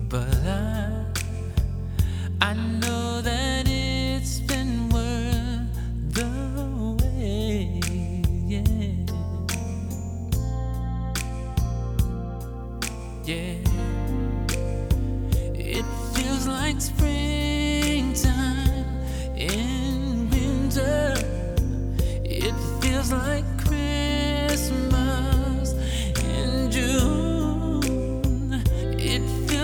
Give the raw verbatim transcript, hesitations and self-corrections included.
but I, I know that it's been worth the wait. Yeah, yeah. It feels like springtime in winter. It feels like